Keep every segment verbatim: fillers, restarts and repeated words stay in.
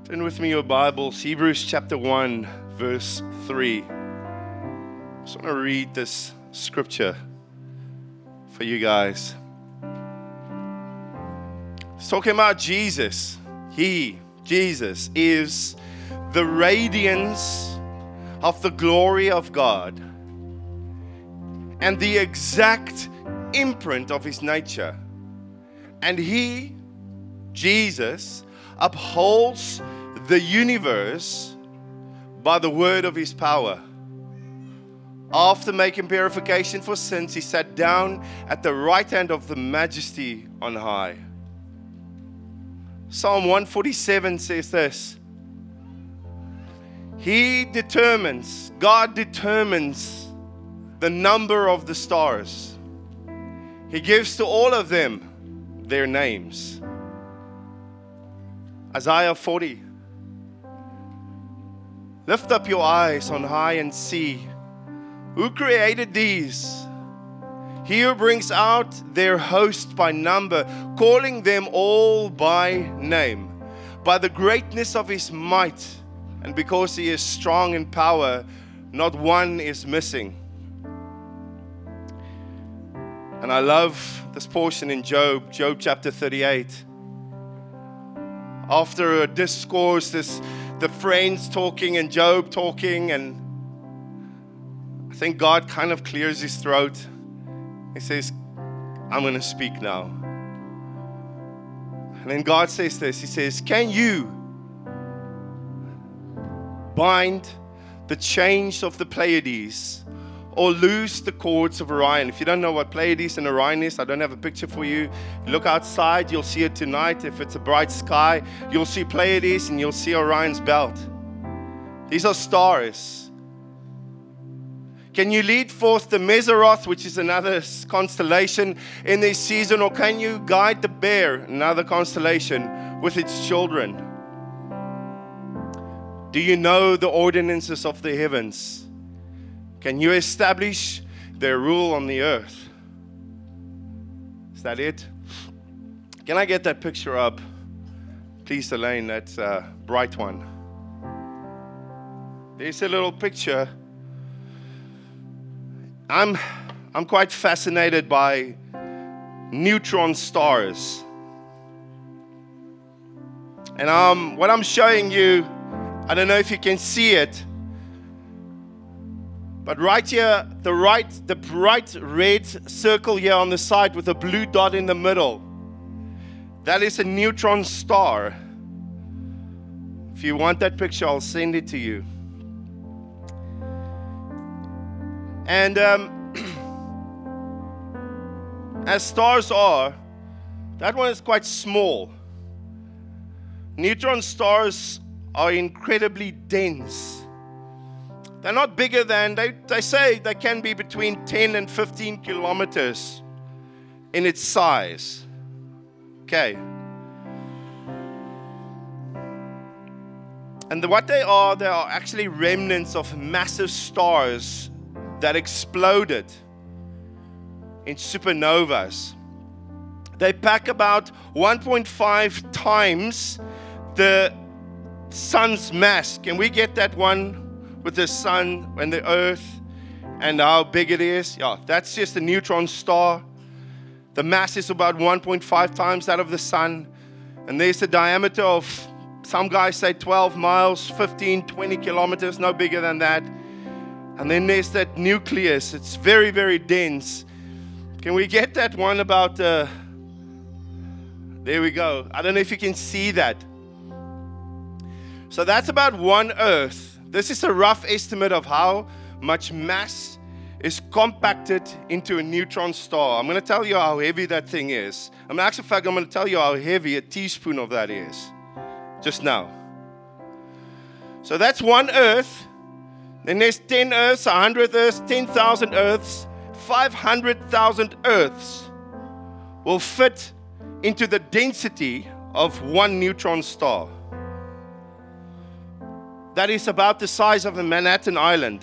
Turn with me your Bibles, Hebrews chapter one, verse three. I just want to read this scripture for you guys. It's talking about Jesus. He, Jesus, is the radiance of the glory of God and the exact imprint of His nature. And He, Jesus, upholds the universe by the word of His power. After making purification for sins, He sat down at the right hand of the Majesty on high. Psalm one forty-seven says this: He determines, God determines the number of the stars. He gives to all of them their names. Isaiah forty. Lift up your eyes on high and see who created these. He who brings out their host by number, calling them all by name. By the greatness of His might, and because He is strong in power, not one is missing. And I love this portion in Job, Job chapter thirty-eight. After a discourse, this the friends talking and Job talking, and I think God kind of clears his throat. He says, I'm going to speak now. And then God says this, He says, can you bind the chains of the Pleiades or loose the cords of Orion? If you don't know what Pleiades and Orion is, I don't have a picture for you. Look outside, you'll see it tonight. If it's a bright sky, you'll see Pleiades and you'll see Orion's belt. These are stars. Can you lead forth the Meseroth, which is another constellation in this season, or can you guide the bear, another constellation, with its children? Do you know the ordinances of the heavens? Can you establish their rule on the earth? Is that it? Can I get that picture up? Please, Elaine, that uh, bright one. There's a little picture. I'm, I'm quite fascinated by neutron stars. And um, what I'm showing you, I don't know if you can see it, but right here, the right, the bright red circle here on the side with a blue dot in the middle, that is a neutron star. If you want that picture, I'll send it to you. And um, as stars are, that one is quite small. Neutron stars are incredibly dense. They're not bigger than, they, they say they can be between ten and fifteen kilometers in its size. Okay. And the, what they are, they are actually remnants of massive stars that exploded in supernovas. They pack about one point five times the sun's mass. Can we get that one with the sun and the earth and how big it is? Yeah, that's just a neutron star. The mass is about one point five times that of the sun. And there's a diameter of, some guys say twelve miles, fifteen, twenty kilometers, no bigger than that. And then there's that nucleus. It's very, very dense. Can we get that one about, uh, there we go. I don't know if you can see that. So that's about one Earth. This is a rough estimate of how much mass is compacted into a neutron star. I'm going to tell you how heavy that thing is. I'm actually, in fact, I'm going to tell you how heavy a teaspoon of that is. Just now. So that's one Earth. Then there's ten Earths, one hundred Earths, ten thousand Earths, five hundred thousand Earths will fit into the density of one neutron star. That is about the size of a Manhattan Island.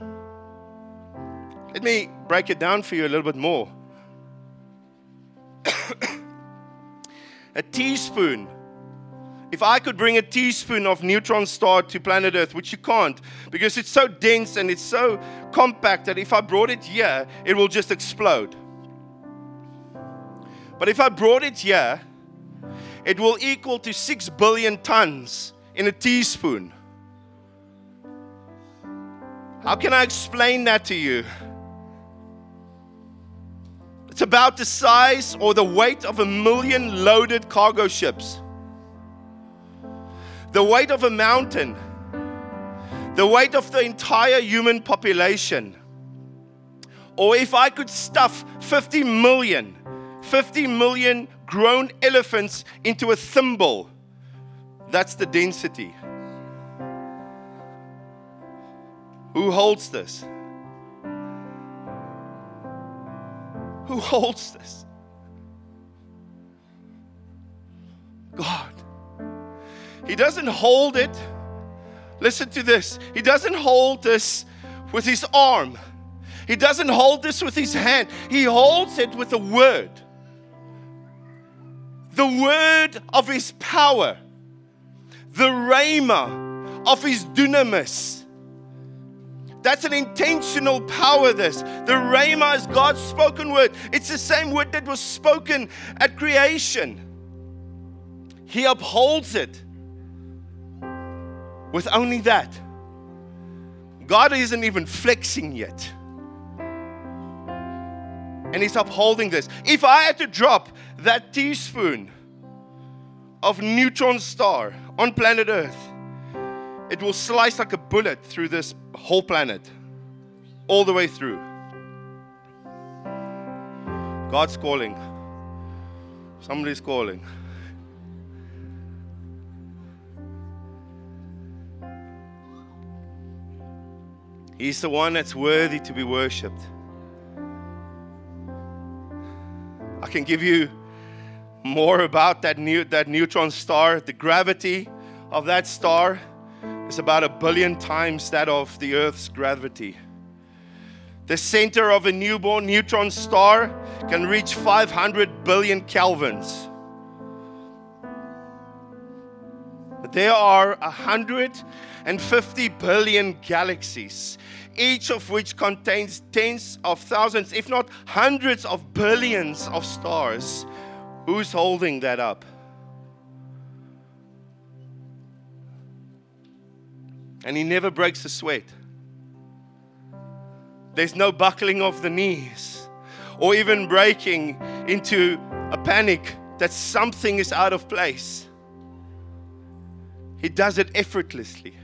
Let me break it down for you a little bit more. A teaspoon If I could bring a teaspoon of neutron star to planet Earth, which you can't, because it's so dense and it's so compact that if I brought it here, it will just explode. But if I brought it here, it will equal to six billion tons in a teaspoon. How can I explain that to you? It's about the size or the weight of a million loaded cargo ships. The weight of a mountain. The weight of the entire human population. Or if I could stuff fifty million, fifty million grown elephants into a thimble, that's the density. Who holds this? Who holds this? God. He doesn't hold it. Listen to this. He doesn't hold this with his arm. He doesn't hold this with his hand. He holds it with the word. The word of his power. The rhema of his dunamis. That's an intentional power, this. The rhema is God's spoken word. It's the same word that was spoken at creation. He upholds it with only that. God isn't even flexing yet. And he's upholding this. If I had to drop that teaspoon of neutron star on planet Earth, it will slice like a bullet through this whole planet, all the way through. God's calling. Somebody's calling. He's the one that's worthy to be worshipped. I can give you more about that new that neutron star. The gravity of that star is about a billion times that of the Earth's gravity. The center of a newborn neutron star can reach five hundred billion kelvins. But there are one hundred fifty billion galaxies, each of which contains tens of thousands, if not hundreds of billions of stars. Who's holding that up? And he never breaks a sweat. There's no buckling of the knees or even breaking into a panic that something is out of place. He does it effortlessly.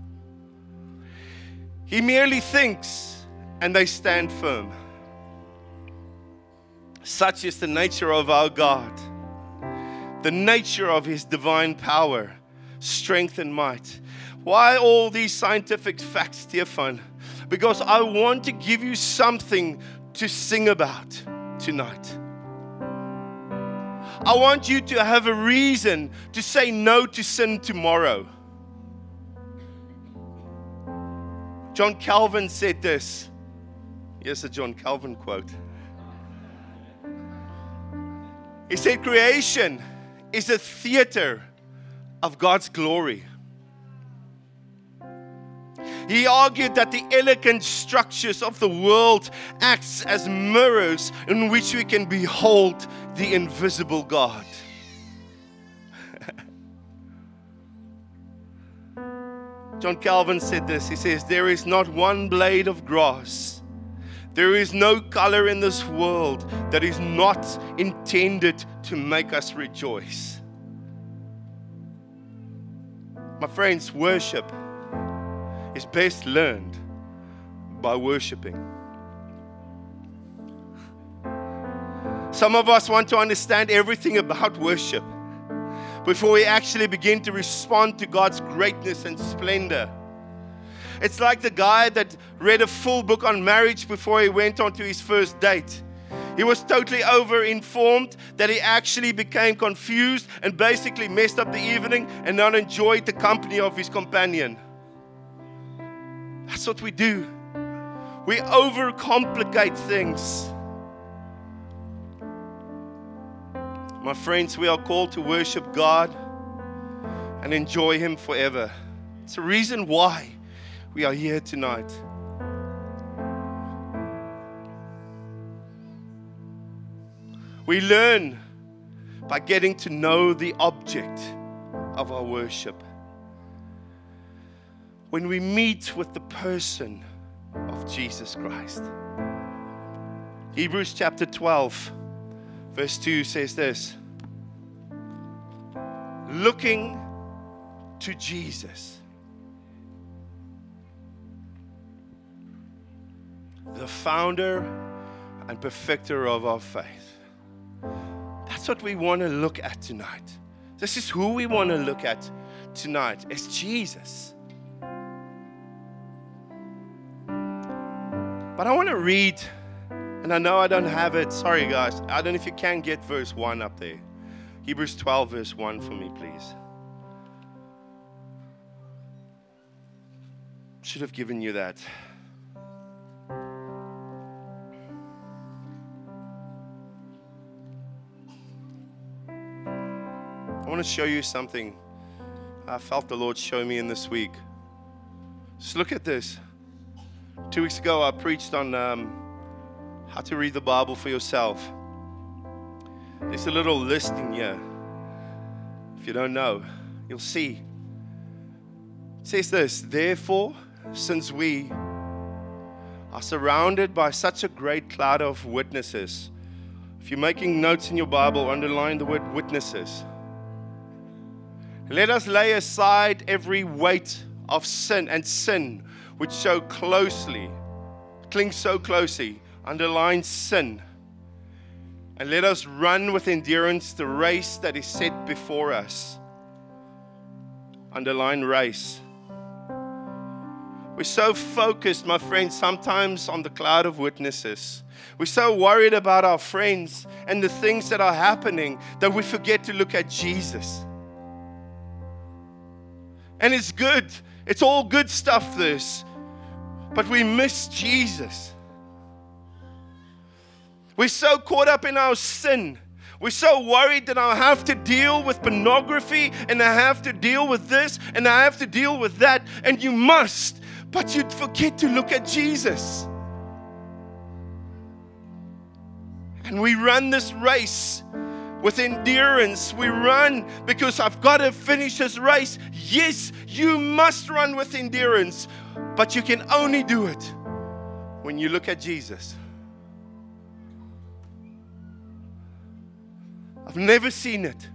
He merely thinks and they stand firm. Such is the nature of our God, the nature of his divine power, strength and might. Why all these scientific facts, Stefan? Because I want to give you something to sing about tonight. I want you to have a reason to say no to sin tomorrow. John Calvin said this. Here's a John Calvin quote. He said, creation is a theater of God's glory. He argued that the elegant structures of the world acts as mirrors in which we can behold the invisible God. John Calvin said this. He says, there is not one blade of grass. There is no color in this world that is not intended to make us rejoice. My friends, worship is best learned by worshiping. Some of us want to understand everything about worship before we actually begin to respond to God's greatness and splendor. It's like the guy that read a full book on marriage before he went on to his first date. He was totally over-informed that he actually became confused and basically messed up the evening and not enjoyed the company of his companion. That's what we do. We overcomplicate things. My friends, we are called to worship God and enjoy Him forever. It's the reason why we are here tonight. We learn by getting to know the object of our worship. When we meet with the person of Jesus Christ. Hebrews chapter twelve, verse two says this: looking to Jesus, the founder and perfecter of our faith. That's what we want to look at tonight. This is who we want to look at tonight. It's Jesus. But I want to read, and I know I don't have it. Sorry, guys. I don't know if you can get verse one up there. Hebrews twelve, verse one for me, please. Should have given you that. I want to show you something I felt the Lord show me in this week. Just look at this. Two weeks ago, I preached on um, how to read the Bible for yourself. There's a little list in here. If you don't know, you'll see. It says this: therefore, since we are surrounded by such a great cloud of witnesses. If you're making notes in your Bible, underline the word witnesses. Let us lay aside every weight of sin and sin which so closely, clings so closely, underline sin. And let us run with endurance the race that is set before us. Underline race. We're so focused, my friends, sometimes on the cloud of witnesses. We're so worried about our friends and the things that are happening that we forget to look at Jesus. And it's good. It's all good stuff, this. But we miss Jesus. We're so caught up in our sin. We're so worried that I have to deal with pornography, and I have to deal with this, and I have to deal with that. And you must. But you forget to look at Jesus. And we run this race with endurance. We run because I've got to finish this race. Yes, you must run with endurance, but you can only do it when you look at Jesus. I've never seen it.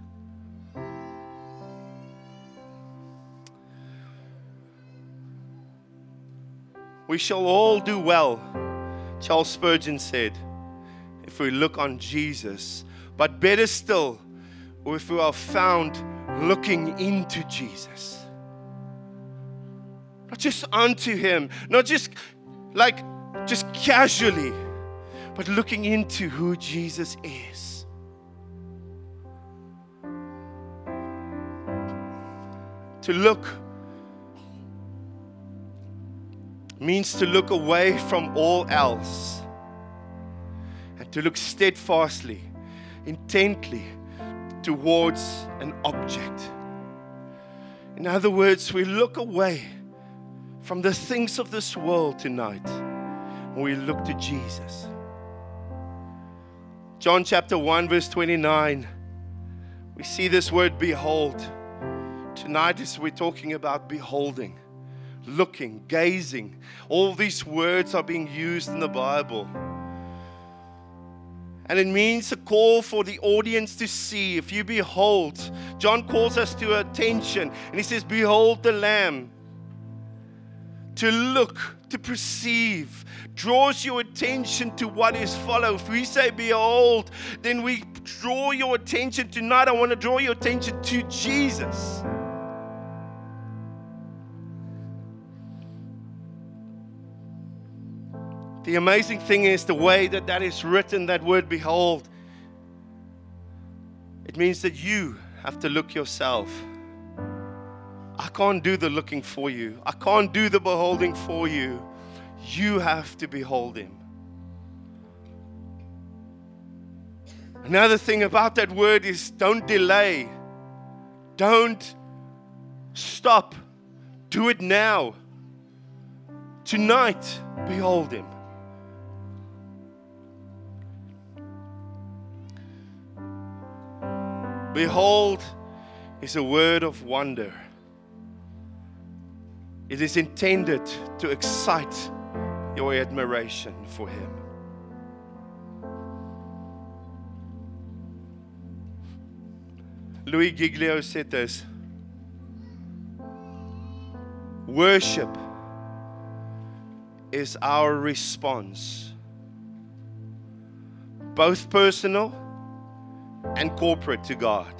We shall all do well, Charles Spurgeon said, if we look on Jesus. But better still, if we are found looking into Jesus. Not just unto Him, not just like just casually, but looking into who Jesus is. To look means to look away from all else and to look steadfastly, intently towards an object. In other words, we look away from the things of this world tonight and we look to Jesus. John chapter one verse twenty-nine, we see this word behold. Tonight is we're talking about beholding, looking, gazing. All these words are being used in the Bible. And it means a call for the audience to see. If you behold, John calls us to attention. And he says, behold the Lamb. To look, to perceive, draws your attention to what is followed. If we say behold, then we draw your attention. Tonight I want to draw your attention to Jesus. The amazing thing is the way that that is written, that word behold. It means that you have to look yourself. I can't do the looking for you. I can't do the beholding for you. You have to behold Him. Another thing about that word is don't delay. Don't Stop. Do it now. Tonight, behold Him. Behold is a word of wonder. It is intended to excite your admiration for Him. Louis Giglio said this: worship is our response, both personal and corporate, to God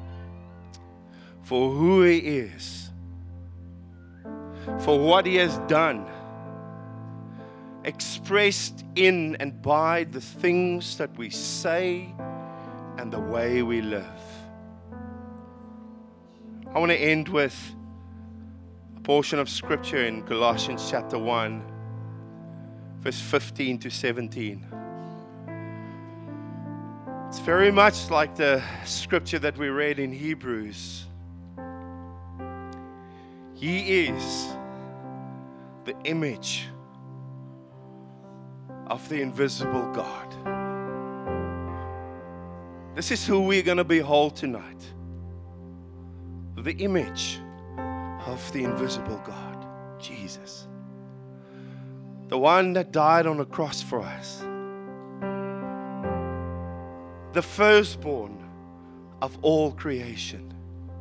for who He is, for what He has done, expressed in and by the things that we say and the way we live. I want to end with a portion of scripture in Colossians chapter one, verse fifteen to seventeen. It's very much like the scripture that we read in Hebrews. He is the image of the invisible God. This is who we're going to behold tonight. The image of the invisible God, Jesus. The one that died on the cross for us. The firstborn of all creation.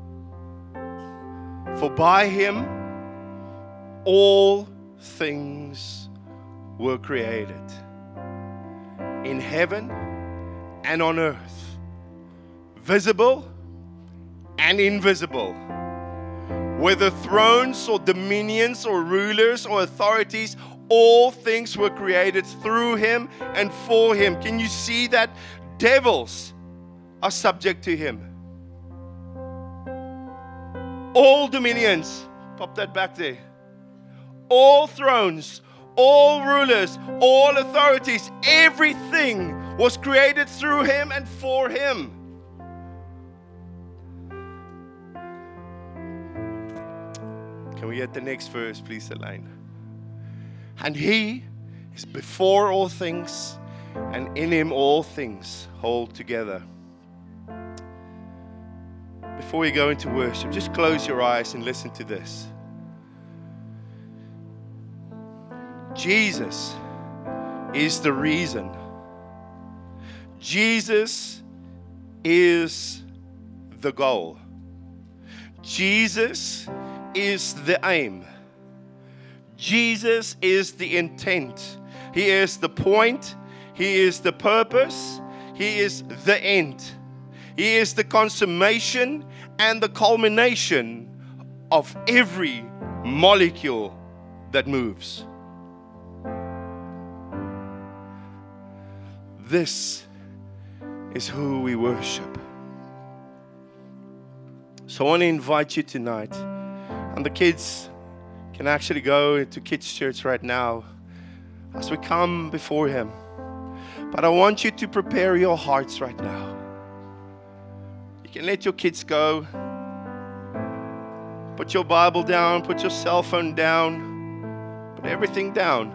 For by Him all things were created, in heaven and on earth, visible and invisible, whether thrones or dominions or rulers or authorities, all things were created through Him and for Him. Can you see that? Devils are subject to Him. All dominions, pop that back there. All thrones, all rulers, all authorities, everything was created through Him and for Him. Can we get the next verse, please, Elaine? And He is before all things, and in Him all things hold together. Before we go into worship, just close your eyes and listen to this. Jesus is the reason. Jesus is the goal. Jesus is the aim. Jesus is the intent. He is the point. He is the purpose. He is the end. He is the consummation and the culmination of every molecule that moves. This is who we worship. So I want to invite you tonight, and the kids can actually go into kids' church right now as we come before Him. But I want you to prepare your hearts right now. You can let your kids go. Put your Bible down, put your cell phone down, put everything down.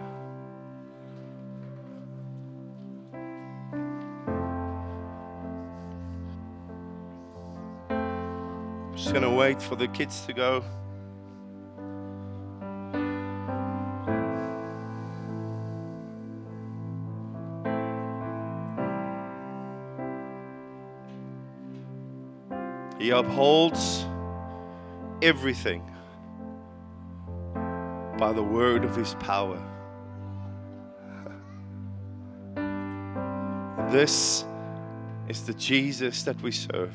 Just going to wait for the kids to go. He upholds everything by the word of His power. This is the Jesus that we serve.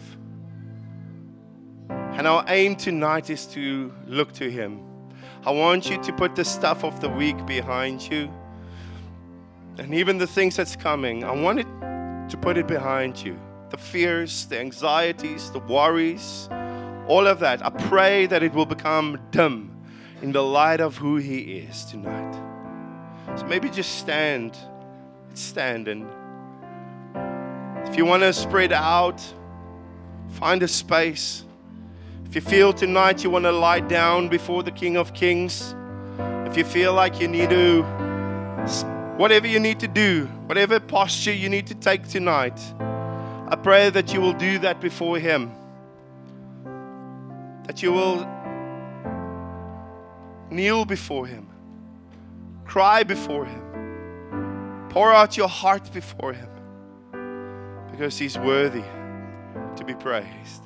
And our aim tonight is to look to Him. I want you to put the stuff of the week behind you. And even the things that's coming, I want it to put it behind you. The fears, the anxieties, the worries, all of that. I pray that it will become dim in the light of who He is tonight. So maybe just stand, stand and if you want to spread out, find a space. If you feel tonight you want to lie down before the King of Kings, if you feel like you need to, whatever you need to do, whatever posture you need to take tonight, I pray that you will do that before Him. That you will kneel before Him, cry before Him, pour out your heart before Him, because He's worthy to be praised.